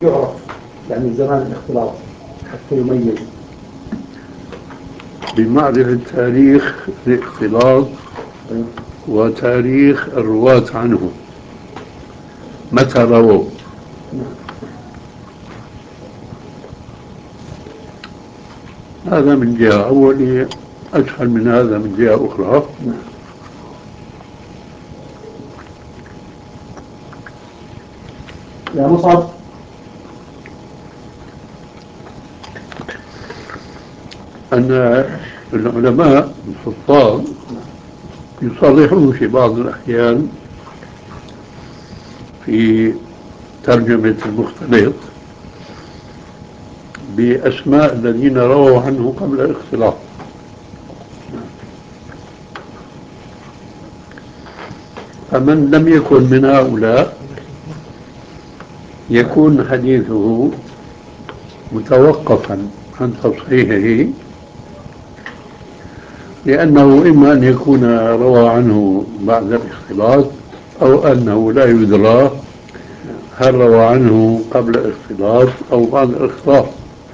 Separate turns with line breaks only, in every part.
يعرف يعني زمان الاختلاط حتى يميز؟
بمعرفة تاريخ الاختلاط وتاريخ الرواة عنه، متى رووا. هذا من جهة أولية، أسهل من هذا من جهة أخرى.
يا مصعب،
أن العلماء الحفاظ يصرحون في بعض الأحيان في ترجمة المختلط بأسماء الذين رووا عنه قبل الاختلاط. فمن لم يكن من هؤلاء يكون حديثه متوقفا عن تصحيحه، لأنه إما أن يكون روى عنه بعد الاختلاط، أو أنه لا يدرى هل روى عنه قبل الاختلاط أو بعد الاختلاط.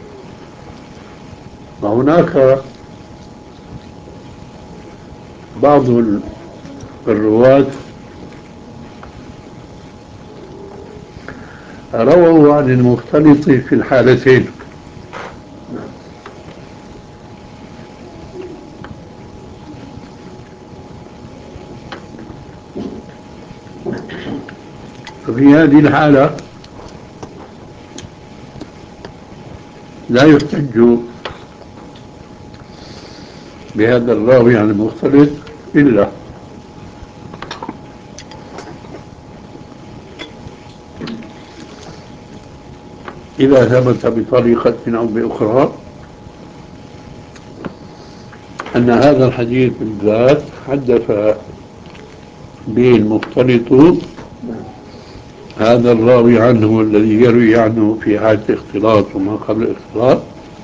وهناك بعض الرواة رووا عن المختلط في الحالتين، ففي هذه الحالة لا يحتج بهذا الراوي عن المختلط إلا إذا ثبت بطريقة أو بأخرى أن هذا الحديث بالذات حدث به المختلط هذا الراوي عنه الذي يروي عنه في حالة الاختلاط وما قبل الاختلاط،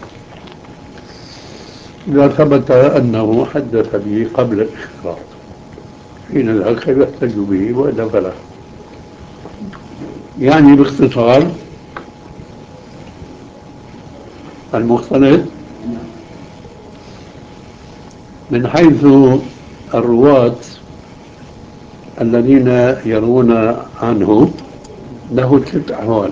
إذا ثبت أنه حدث به قبل الاختلاط حين ذاك يحتج به، وإلا فلا. يعني باختصار المختلط من حيث الرواة الذين يروون عنه له 6 أحوال: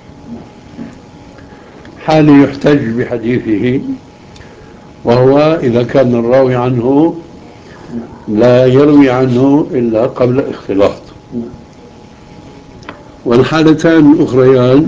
حال يحتج بحديثه، وهو إذا كان الراوي عنه لا يروي عنه إلا قبل الاختلاط. والحالتان الأخريان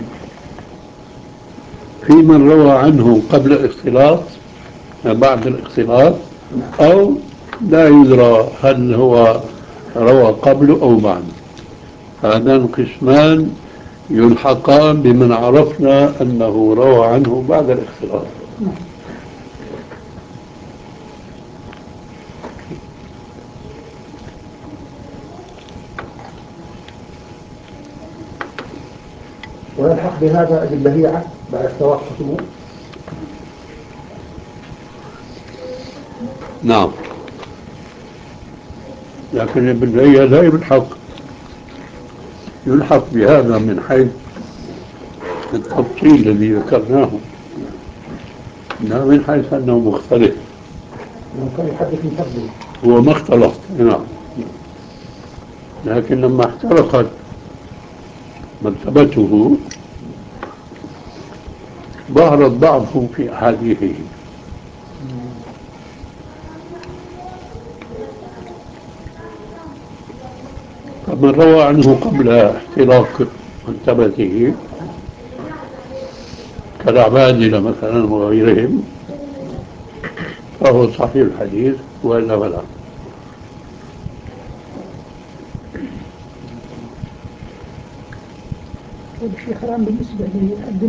في من روى عنه قبل الاختلاط بعد الاختلاط، أو لا يدرى هل هو روى قبل أو بعد. هذان القسمان يلحقان بمن عرفنا أنه روى عنه بعد الاختلاط.
ويلحق بهذا بالبهيعة بعد اختلاط خصومه.
نعم، لكن ابن هي لا يلحق بهذا من حيث التفصيل الذي ذكرناه، لا من حيث أنه مختلف.
كان يحدث من حفظه.
هو ما اختلط، نعم، لكن لما احترقت مرتبته ظهر الضعف في أحاديثه. فمن روى عنه قبل احتراق مرتبته كالعبادلة مثلا وغيرهم فهو صحيح الحديث، وإلا فلا.
طيب شيخ، الآن بالنسبة للدنيا